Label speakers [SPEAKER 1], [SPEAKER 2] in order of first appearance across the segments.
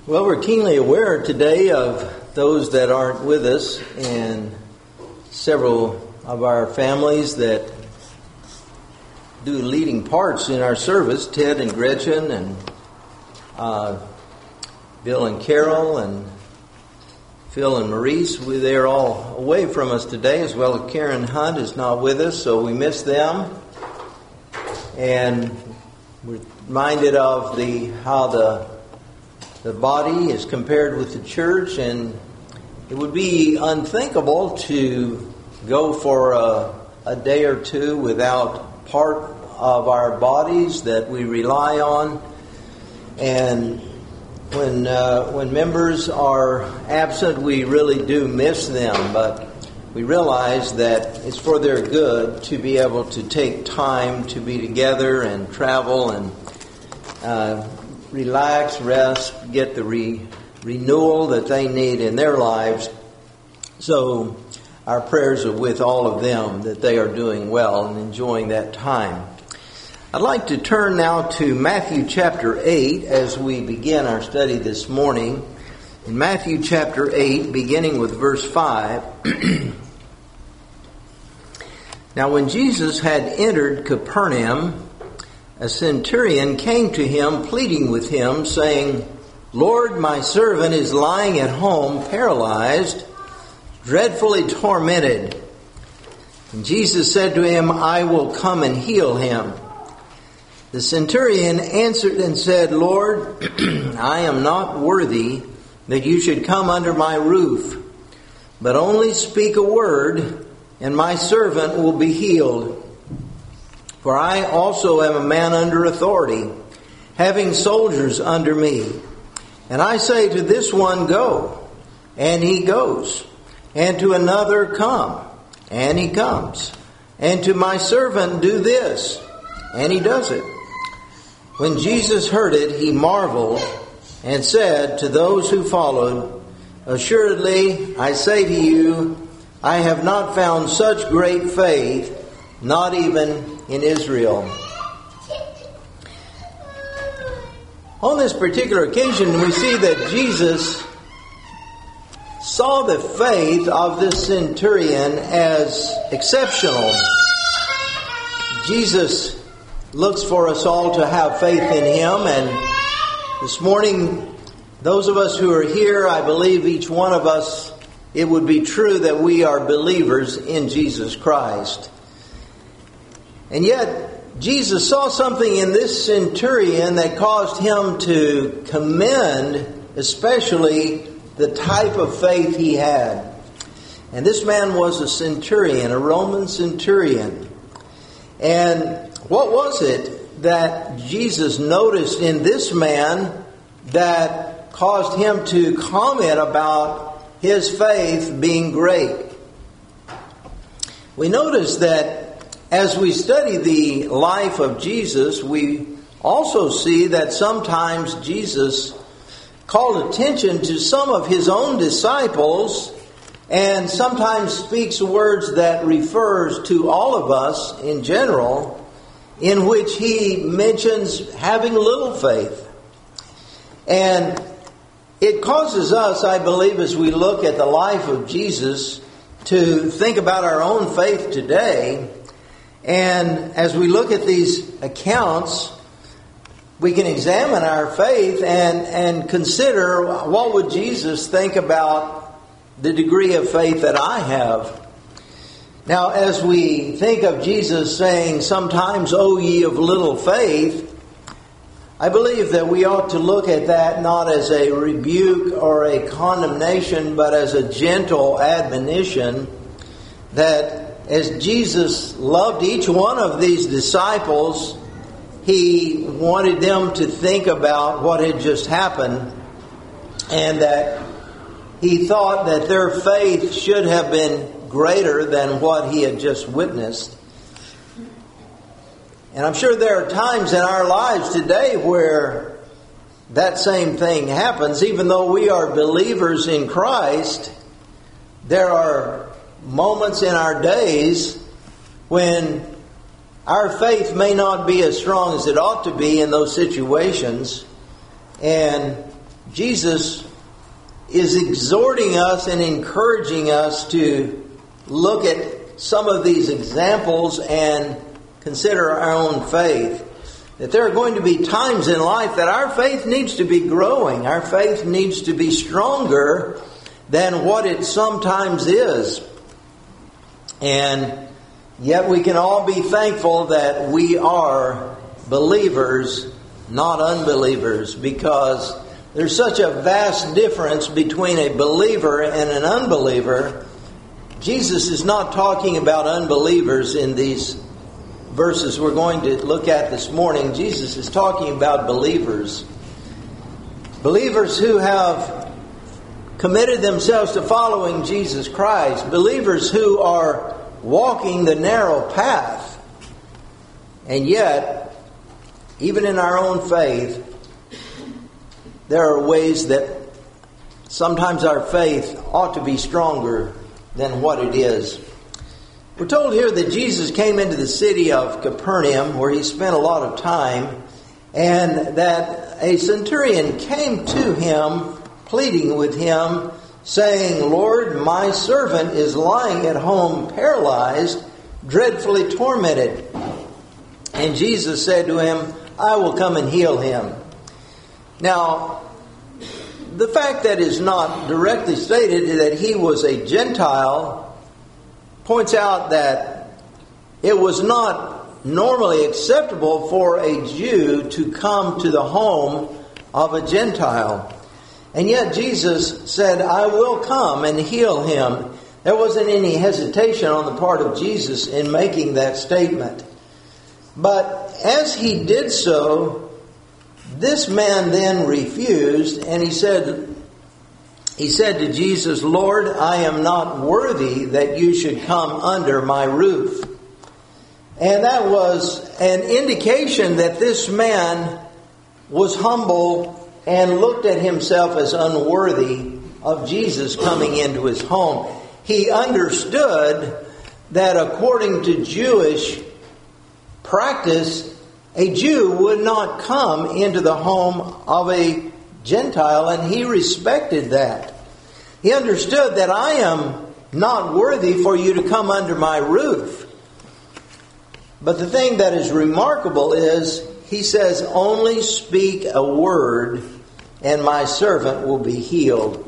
[SPEAKER 1] Well, we're keenly aware today of those that aren't with us and several of our families that do leading parts in our service. Ted and Gretchen and Bill and Carol and Phil and Maurice. They're all away from us today, as well as Karen Hunt is not with us, so we miss them. And we're reminded of how the body is compared with the church, and it would be unthinkable to go for a day or two without part of our bodies that we rely on. And when members are absent, we really do miss them, but we realize that it's for their good to be able to take time to be together and travel and relax, rest, get the renewal that they need in their lives. So our prayers are with all of them that they are doing well and enjoying that time. I'd like to turn now to Matthew chapter 8 as we begin our study this morning. In Matthew chapter 8, beginning with verse 5. Now when Jesus had entered Capernaum, a centurion came to him, pleading with him, saying, "Lord, my servant is lying at home, paralyzed, dreadfully tormented." And Jesus said to him, "I will come and heal him." The centurion answered and said, "Lord, I am not worthy that you should come under my roof, but only speak a word, and my servant will be healed. For I also am a man under authority, having soldiers under me. And I say to this one, 'Go,' and he goes. And to another, 'Come,' and he comes. And to my servant, 'Do this,' and he does it." When Jesus heard it, he marveled and said to those who followed, "Assuredly, I say to you, I have not found such great faith, not even in Israel." On this particular occasion, we see that Jesus saw the faith of this centurion as exceptional. Jesus looks for us all to have faith in Him, and this morning, those of us who are here, I believe each one of us, it would be true that we are believers in Jesus Christ. And yet, Jesus saw something in this centurion that caused him to commend especially the type of faith he had. And this man was a centurion, a Roman centurion. And what was it that Jesus noticed in this man that caused him to comment about his faith being great? We notice that as we study the life of Jesus, we also see that sometimes Jesus called attention to some of his own disciples and sometimes speaks words that refers to all of us in general, in which he mentions having little faith. And it causes us, I believe, as we look at the life of Jesus, to think about our own faith today. And as we look at these accounts, we can examine our faith and consider, what would Jesus think about the degree of faith that I have? Now, as we think of Jesus saying, "Sometimes, O ye of little faith," I believe that we ought to look at that not as a rebuke or a condemnation, but as a gentle admonition that as Jesus loved each one of these disciples, He wanted them to think about what had just happened, and that He thought that their faith should have been greater than what He had just witnessed. And I'm sure there are times in our lives today where that same thing happens. Even though we are believers in Christ, there are moments in our days when our faith may not be as strong as it ought to be in those situations. And Jesus is exhorting us and encouraging us to look at some of these examples and consider our own faith. That there are going to be times in life that our faith needs to be growing. Our faith needs to be stronger than what it sometimes is. And yet we can all be thankful that we are believers, not unbelievers, because there's such a vast difference between a believer and an unbeliever. Jesus is not talking about unbelievers in these verses we're going to look at this morning. Jesus is talking about believers. Believers who have committed themselves to following Jesus Christ. Believers who are walking the narrow path. And yet, even in our own faith, there are ways that sometimes our faith ought to be stronger than what it is. We're told here that Jesus came into the city of Capernaum, where he spent a lot of time, and that a centurion came to him, pleading with him, saying, "Lord, my servant is lying at home paralyzed, dreadfully tormented." And Jesus said to him, "I will come and heal him." Now, the fact that is not directly stated that he was a Gentile points out that it was not normally acceptable for a Jew to come to the home of a Gentile. And yet Jesus said, "I will come and heal him." There wasn't any hesitation on the part of Jesus in making that statement. But as he did so, this man then refused, and he said to Jesus, "Lord, I am not worthy that you should come under my roof." And that was an indication that this man was humble and looked at himself as unworthy of Jesus coming into his home. He understood that according to Jewish practice, a Jew would not come into the home of a Gentile, and he respected that. He understood that I am not worthy for you to come under my roof. But the thing that is remarkable is, he says, "Only speak a word, and my servant will be healed."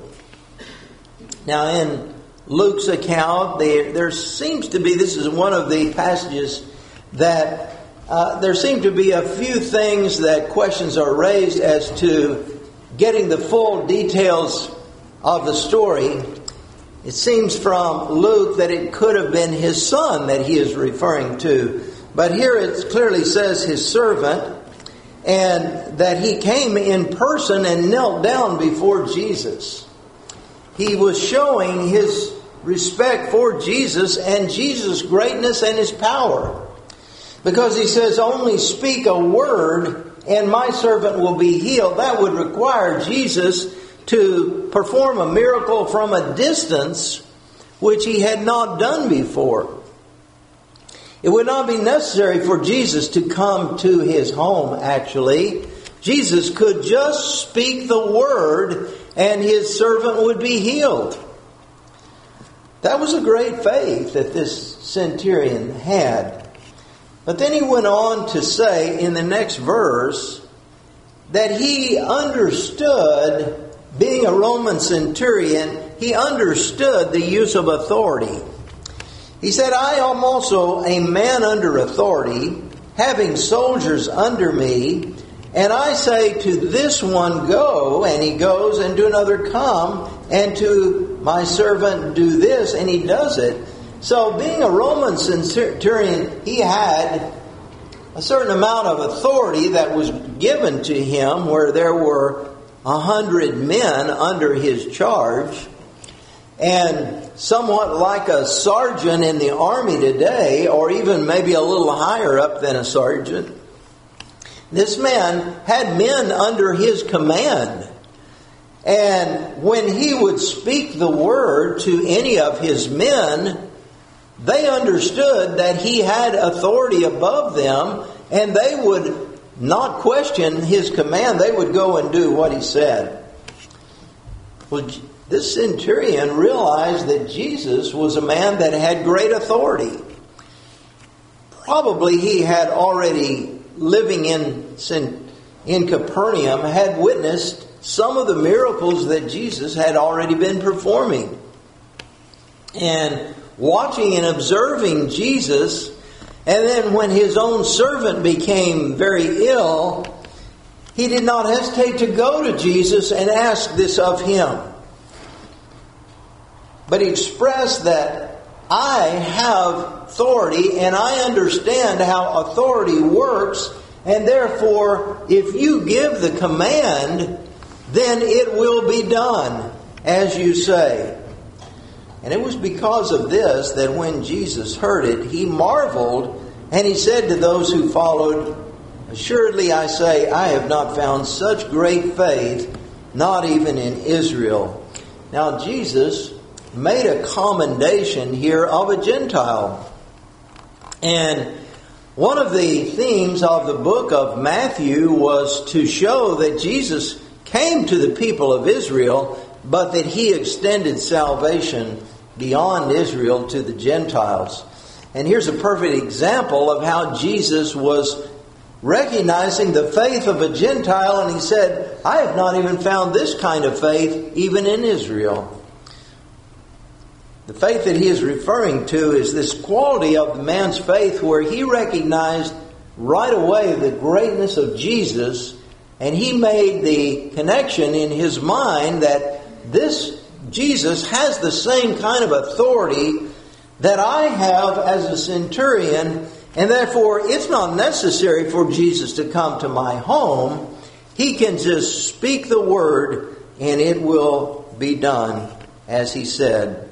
[SPEAKER 1] Now in Luke's account, there seems to be, this is one of the passages that there seem to be a few things that questions are raised as to getting the full details of the story. It seems from Luke that it could have been his son that he is referring to. But here it clearly says his servant, and that he came in person and knelt down before Jesus. He was showing his respect for Jesus and Jesus' greatness and his power. Because he says, "Only speak a word and my servant will be healed." That would require Jesus to perform a miracle from a distance, which he had not done before. It would not be necessary for Jesus to come to his home, actually. Jesus could just speak the word and his servant would be healed. That was a great faith that this centurion had. But then he went on to say in the next verse that he understood, being a Roman centurion, he understood the use of authority. He said, "I am also a man under authority, having soldiers under me, and I say to this one, go, and he goes, and to another, come, and to my servant, do this, and he does it." So being a Roman centurion, he had a certain amount of authority that was given to him, where there were 100 men under his charge. And somewhat like a sergeant in the army today, or even maybe a little higher up than a sergeant, this man had men under his command. And when he would speak the word to any of his men, they understood that he had authority above them, and they would not question his command. They would go and do what he said. Well, this centurion realized that Jesus was a man that had great authority. Probably he had already, living in Capernaum, had witnessed some of the miracles that Jesus had already been performing. And watching and observing Jesus, and then when his own servant became very ill, he did not hesitate to go to Jesus and ask this of him. But he expressed that I have authority and I understand how authority works, and therefore if you give the command, then it will be done as you say. And it was because of this that when Jesus heard it, he marveled, and he said to those who followed, assuredly I say, I have not found such great faith, not even in Israel. Now Jesus made a commendation here of a Gentile. And one of the themes of the book of Matthew was to show that Jesus came to the people of Israel, but that he extended salvation beyond Israel to the Gentiles. And here's a perfect example of how Jesus was recognizing the faith of a Gentile, and he said, I have not even found this kind of faith even in Israel. The faith that he is referring to is this quality of the man's faith where he recognized right away the greatness of Jesus, and he made the connection in his mind that this Jesus has the same kind of authority that I have as a centurion, and therefore it's not necessary for Jesus to come to my home. He can just speak the word and it will be done as he said.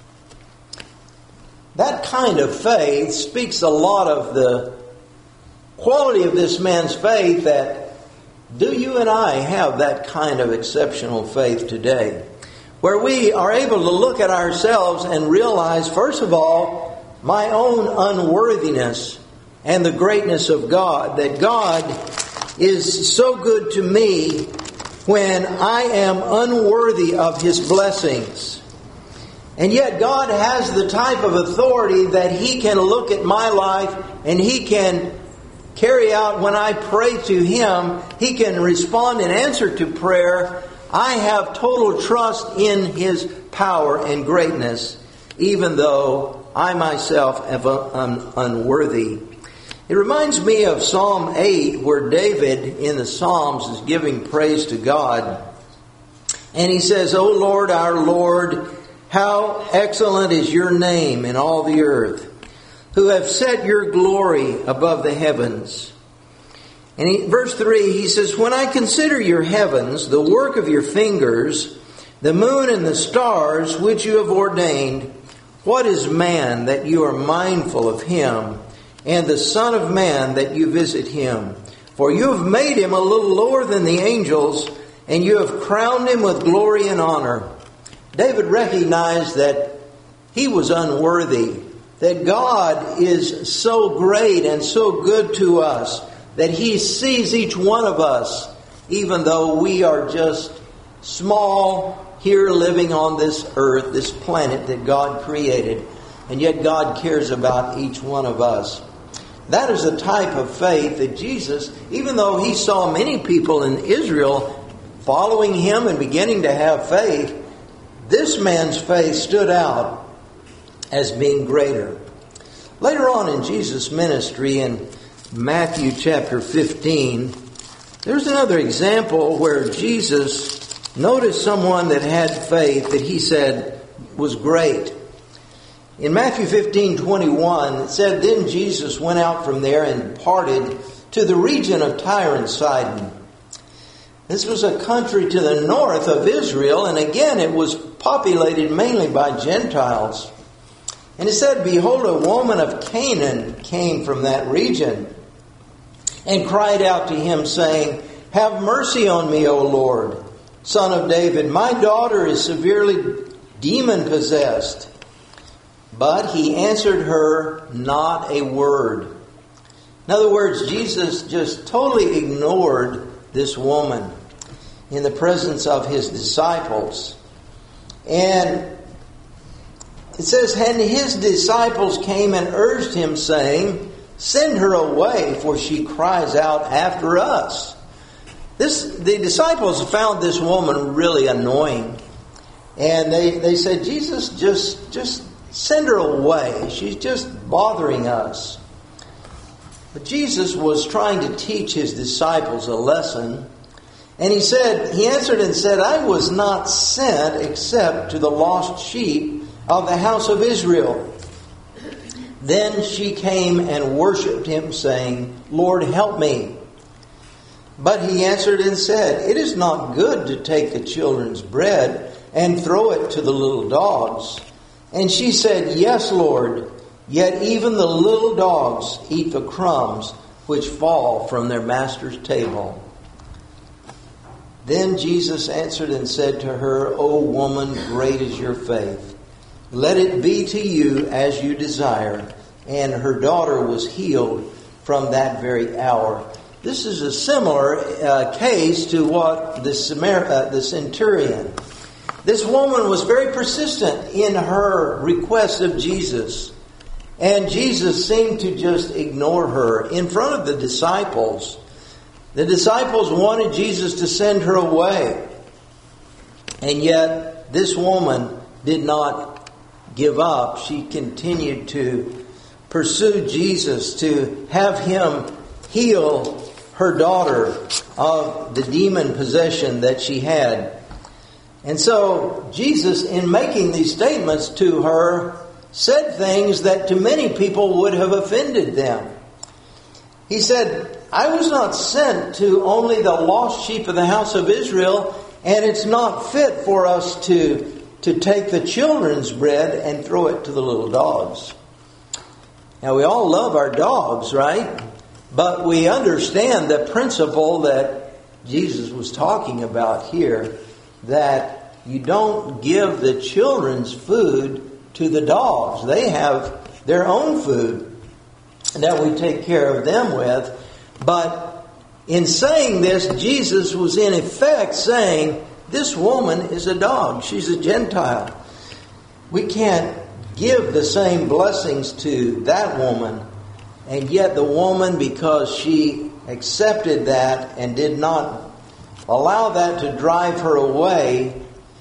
[SPEAKER 1] That kind of faith speaks a lot of the quality of this man's faith. That do you and I have that kind of exceptional faith today, where we are able to look at ourselves and realize, first of all, my own unworthiness and the greatness of God, that God is so good to me when I am unworthy of His blessings. And yet God has the type of authority that He can look at my life and He can carry out when I pray to Him. He can respond in answer to prayer. I have total trust in His power and greatness, even though I myself am unworthy. It reminds me of Psalm 8, where David in the Psalms is giving praise to God. And he says, O Lord, our Lord, how excellent is your name in all the earth, who have set your glory above the heavens. And verse 3, he says, when I consider your heavens, the work of your fingers, the moon and the stars which you have ordained, what is man that you are mindful of him, and the Son of Man that you visit him? For you have made him a little lower than the angels, and you have crowned him with glory and honor. David recognized that he was unworthy, that God is so great and so good to us, that He sees each one of us, even though we are just small here living on this earth, this planet that God created. And yet God cares about each one of us. That is the type of faith that Jesus, even though He saw many people in Israel following Him and beginning to have faith, this man's faith stood out as being greater. Later on in Jesus' ministry, in Matthew chapter 15, there's another example where Jesus noticed someone that had faith that He said was great. In Matthew 15:21, it said, Then Jesus went out from there and departed to the region of Tyre and Sidon. This was a country to the north of Israel, and again it was populated mainly by Gentiles. And it said, Behold, a woman of Canaan came from that region and cried out to Him, saying, Have mercy on me, O Lord, Son of David. My daughter is severely demon-possessed. But He answered her not a word. In other words, Jesus just totally ignored this woman in the presence of His disciples. And it says, and his disciples came and urged him, saying, send her away, for she cries out after us. The disciples found this woman really annoying. And they said, Jesus, just send her away. She's just bothering us. But Jesus was trying to teach his disciples a lesson. And he answered and said, I was not sent except to the lost sheep of the house of Israel. Then she came and worshipped him, saying, Lord, help me. But he answered and said, it is not good to take the children's bread and throw it to the little dogs. And she said, yes, Lord, yet even the little dogs eat the crumbs which fall from their master's table. Then Jesus answered and said to her, O woman, great is your faith. Let it be to you as you desire. And her daughter was healed from that very hour. This is a similar case to what the centurion. This woman was very persistent in her request of Jesus. And Jesus seemed to just ignore her in front of the disciples. The disciples wanted Jesus to send her away. And yet this woman did not give up. She continued to pursue Jesus, to have him heal her daughter of the demon possession that she had. And so Jesus, in making these statements to her, said things that to many people would have offended them. He said, I was not sent to only the lost sheep of the house of Israel, and it's not fit for us to take the children's bread and throw it to the little dogs. Now, we all love our dogs, right? But we understand the principle that Jesus was talking about here, that you don't give the children's food to the dogs. They have their own food that we take care of them with. But in saying this, Jesus was in effect saying, this woman is a dog. She's a Gentile. We can't give the same blessings to that woman. And yet the woman, because she accepted that and did not allow that to drive her away,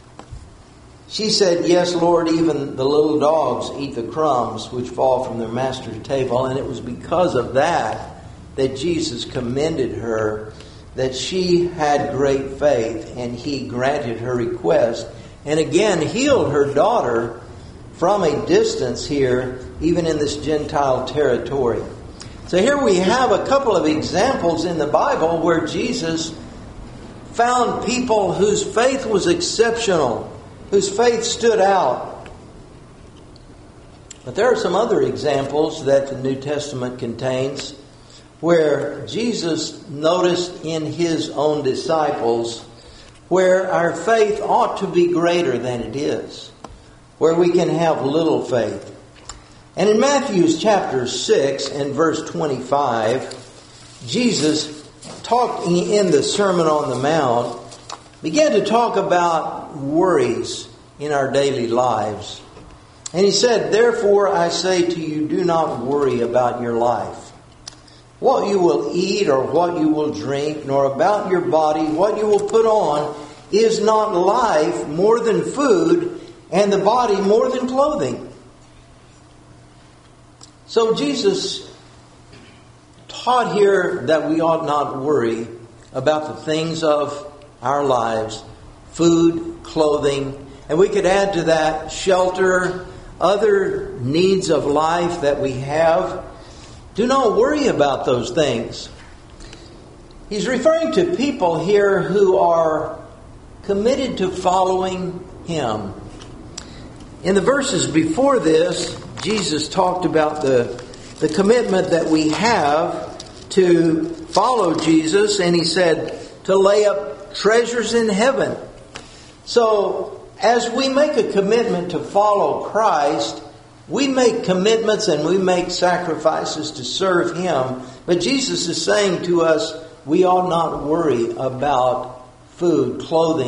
[SPEAKER 1] she said, yes, Lord, even the little dogs eat the crumbs which fall from their master's table. And it was because of that that Jesus commended her, that she had great faith, and he granted her request. And again, healed her daughter from a distance here, even in this Gentile territory. So here we have a couple of examples in the Bible where Jesus found people whose faith was exceptional, whose faith stood out. But there are some other examples that the New Testament contains where Jesus noticed in his own disciples where our faith ought to be greater than it is, where we can have little faith. And in Matthew chapter 6 and verse 25, Jesus talked in the Sermon on the Mount, began to talk about worries in our daily lives. And he said, therefore I say to you, do not worry about your life, what you will eat or what you will drink, nor about your body, what you will put on. Is not life more than food, and the body more than clothing? So Jesus taught here that we ought not worry about the things of our lives, food, clothing, and we could add to that shelter, other needs of life that we have. Do not worry about those things. He's referring to people here who are committed to following him. In the verses before this, Jesus talked about the commitment that we have to follow Jesus, and he said to lay up treasures in heaven. So as we make a commitment to follow Christ, we make commitments and we make sacrifices to serve him. But Jesus is saying to us, we ought not worry about food, clothing,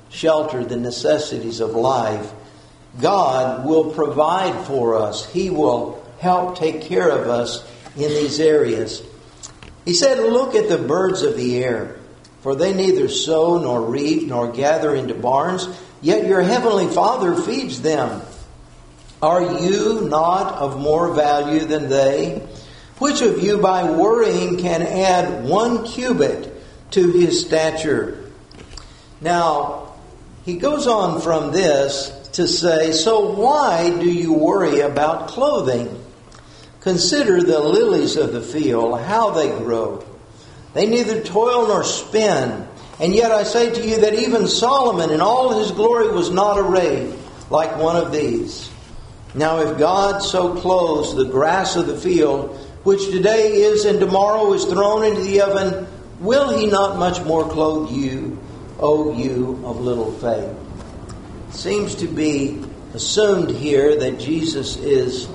[SPEAKER 1] shelter, the necessities of life, God will provide for us. He will help take care of us in these areas. He said, look at the birds of the air, for they neither sow nor reap nor gather into barns, yet your heavenly Father feeds them. Are you not of more value than they? Which of you by worrying can add 1 cubit to his stature? Now, he goes on from this to say, so why do you worry about clothing? Consider the lilies of the field, how they grow. They neither toil nor spin. And yet I say to you that even Solomon in all his glory was not arrayed like one of these. Now if God so clothes the grass of the field, which today is and tomorrow is thrown into the oven, will he not much more clothe you, O you of little faith? It seems to be assumed here that Jesus is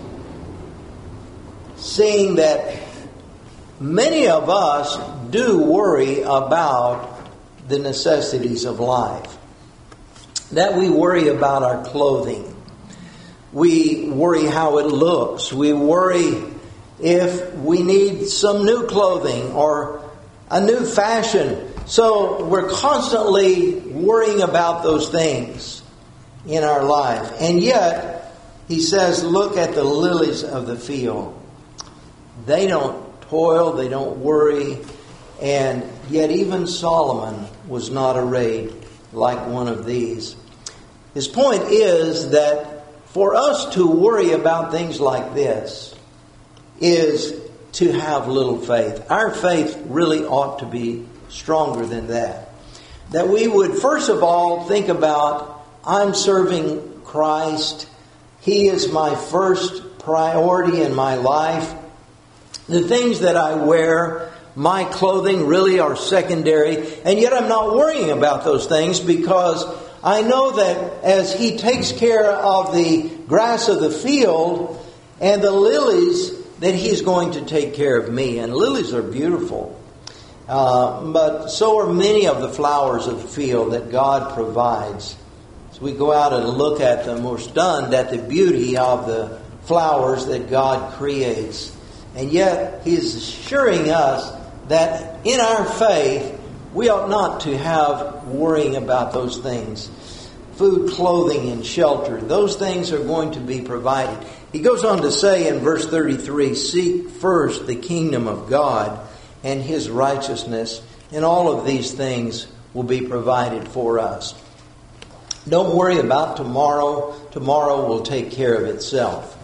[SPEAKER 1] seeing that many of us do worry about the necessities of life. That we worry about our clothing. We worry how it looks. We worry if we need some new clothing or a new fashion. So we're constantly worrying about those things in our life. And yet, he says, look at the lilies of the field. They don't toil, they don't worry, and yet even Solomon was not arrayed like one of these. His point is that for us to worry about things like this is to have little faith. Our faith really ought to be stronger than that. That we would first of all think about, I'm serving Christ. He is my first priority in my life. The things that I wear, my clothing, really are secondary. And yet I'm not worrying about those things because I know that as He takes care of the grass of the field and the lilies, that He's going to take care of me. And lilies are beautiful. But so are many of the flowers of the field that God provides. As we go out and look at them, we're stunned at the beauty of the flowers that God creates. And yet, He is assuring us that in our faith, we ought not to have worrying about those things. Food, clothing, and shelter. Those things are going to be provided. He goes on to say in verse 33, seek first the kingdom of God and His righteousness, and all of these things will be provided for us. Don't worry about tomorrow. Tomorrow will take care of itself.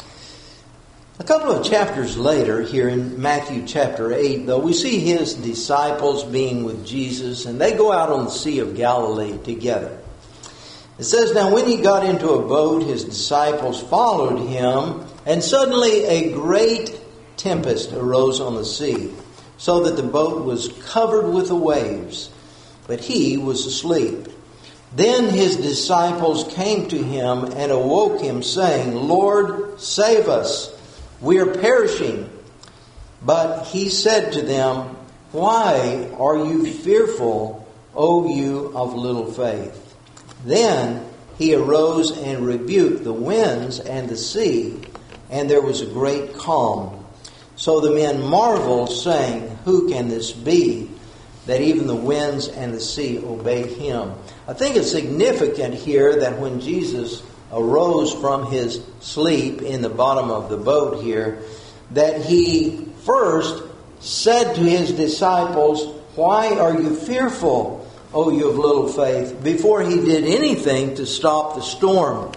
[SPEAKER 1] A couple of chapters later, here in Matthew chapter 8, though, we see His disciples being with Jesus, and they go out on the Sea of Galilee together. It says, now when He got into a boat, His disciples followed Him, and suddenly a great tempest arose on the sea, so that the boat was covered with the waves, but He was asleep. Then His disciples came to Him and awoke Him, saying, Lord, save us. We are perishing. But He said to them, why are you fearful, O you of little faith? Then He arose and rebuked the winds and the sea, and there was a great calm. So the men marveled, saying, who can this be, that even the winds and the sea obey Him? I think it's significant here that when Jesus arose from His sleep in the bottom of the boat here, that He first said to His disciples, why are you fearful, O you of little faith, before He did anything to stop the storm.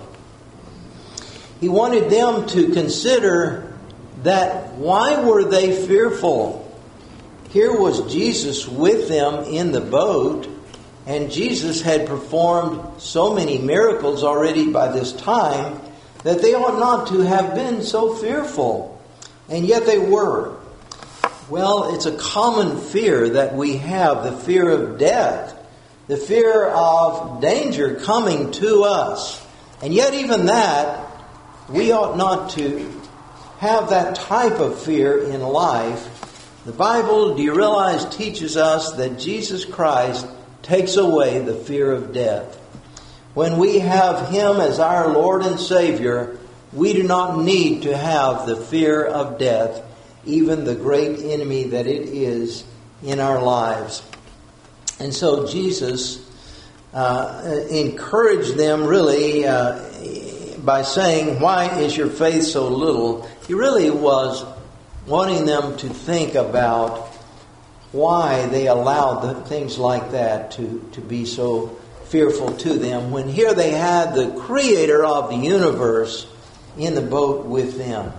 [SPEAKER 1] He wanted them to consider that why were they fearful? Here was Jesus with them in the boat, and Jesus had performed so many miracles already by this time that they ought not to have been so fearful. And yet they were. Well, it's a common fear that we have, the fear of death, the fear of danger coming to us. And yet even that, we ought not to have that type of fear in life. The Bible, do you realize, teaches us that Jesus Christ takes away the fear of death. When we have Him as our Lord and Savior, we do not need to have the fear of death, even the great enemy that it is in our lives. And so Jesus encouraged them really by saying, "Why is your faith so little?" He really was wanting them to think about why they allowed things like that to be so fearful to them, when here they had the Creator of the universe in the boat with them.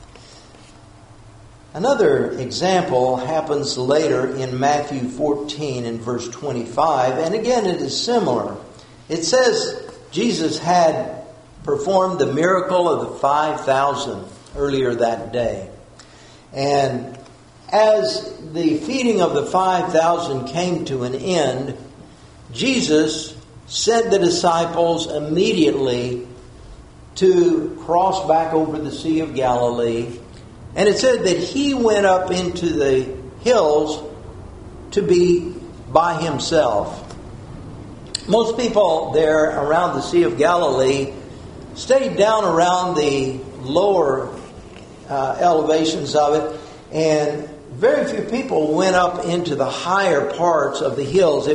[SPEAKER 1] Another example happens later in Matthew 14 and verse 25, and again it is similar. It says Jesus had performed the miracle of the 5,000 earlier that day. And as the feeding of the 5,000 came to an end, Jesus sent the disciples immediately to cross back over the Sea of Galilee. And it said that He went up into the hills to be by Himself. Most people there around the Sea of Galilee stayed down around the lower elevations of it, and very few people went up into the higher parts of the hills.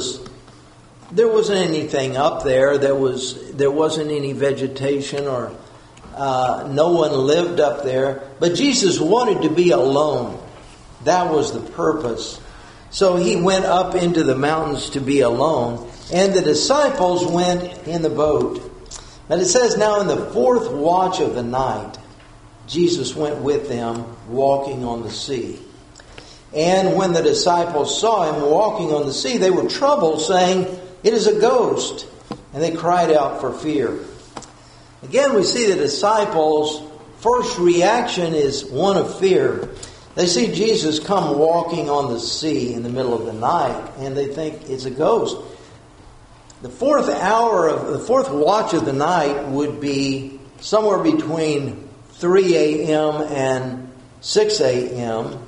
[SPEAKER 1] There wasn't anything up there. There wasn't any vegetation, or no one lived up there. But Jesus wanted to be alone. That was the purpose. So He went up into the mountains to be alone, and the disciples went in the boat. But it says, now in the fourth watch of the night, Jesus went with them, walking on the sea. And when the disciples saw Him walking on the sea, they were troubled, saying, "It is a ghost." And they cried out for fear. Again, we see the disciples' first reaction is one of fear. They see Jesus come walking on the sea in the middle of the night, and they think it's a ghost. The fourth watch of the night would be somewhere between 3 a.m. and 6 a.m.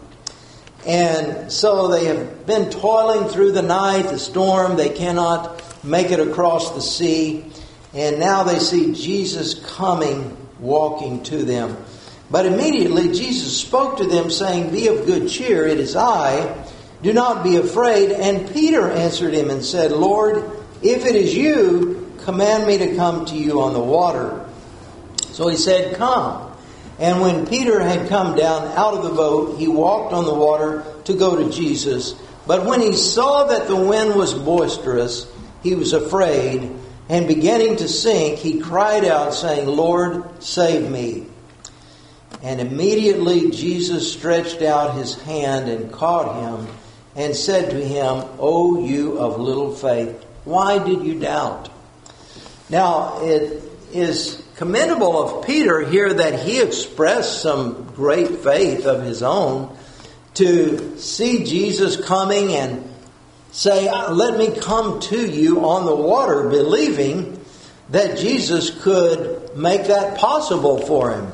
[SPEAKER 1] And so they have been toiling through the night, the storm. They cannot make it across the sea. And now they see Jesus coming, walking to them. But immediately Jesus spoke to them, saying, "Be of good cheer, it is I. Do not be afraid." And Peter answered Him and said, "Lord, if it is you, command me to come to you on the water." So He said, "Come." And when Peter had come down out of the boat, he walked on the water to go to Jesus. But when he saw that the wind was boisterous, he was afraid, and beginning to sink, he cried out, saying, "Lord, save me." And immediately Jesus stretched out His hand and caught him, and said to him, "O you of little faith, why did you doubt?" Now, it is commendable of Peter here that he expressed some great faith of his own to see Jesus coming and say, "Let me come to you on the water," believing that Jesus could make that possible for him.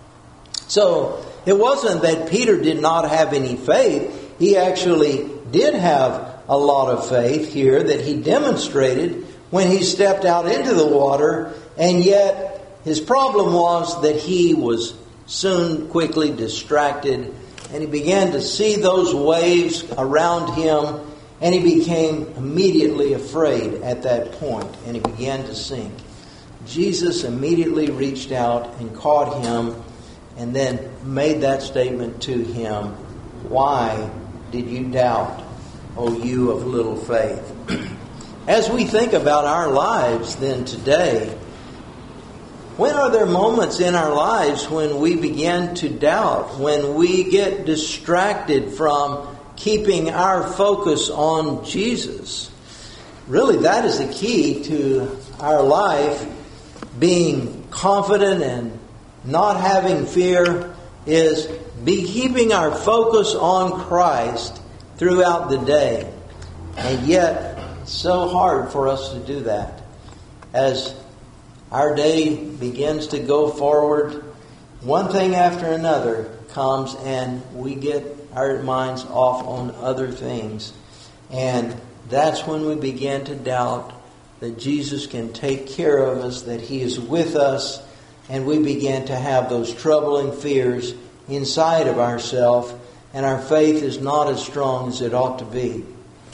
[SPEAKER 1] So it wasn't that Peter did not have any faith. He actually did have a lot of faith here that he demonstrated when he stepped out into the water, and yet his problem was that he was soon quickly distracted, and he began to see those waves around him, and he became immediately afraid at that point, and he began to sink. Jesus immediately reached out and caught him, and then made that statement to him, "Why did you doubt, O you of little faith?" As we think about our lives then today, when are there moments in our lives when we begin to doubt, when we get distracted from keeping our focus on Jesus? Really, that is the key to our life. Being confident and not having fear is keeping our focus on Christ throughout the day. And yet, it's so hard for us to do that. As our day begins to go forward, one thing after another comes, and we get our minds off on other things. And that's when we begin to doubt that Jesus can take care of us, that He is with us, and we begin to have those troubling fears inside of ourselves, and our faith is not as strong as it ought to be.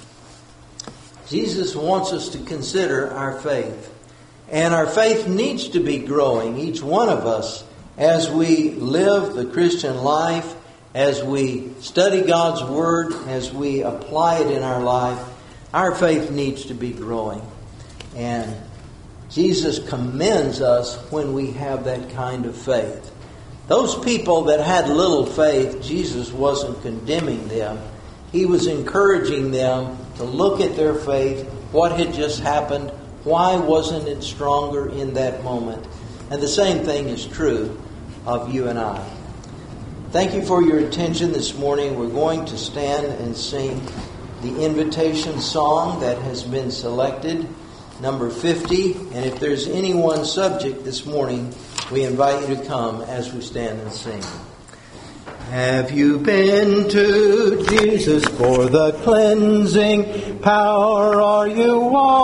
[SPEAKER 1] Jesus wants us to consider our faith. And our faith needs to be growing, each one of us, as we live the Christian life, as we study God's Word, as we apply it in our life. Our faith needs to be growing. And Jesus commends us when we have that kind of faith. Those people that had little faith, Jesus wasn't condemning them. He was encouraging them to look at their faith, what had just happened, why wasn't it stronger in that moment? And the same thing is true of you and I. Thank you for your attention this morning. We're going to stand and sing the invitation song that has been selected, number 50. And if there's any one subject this morning, we invite you to come as we stand and sing. Have you been to Jesus for the cleansing power? Are you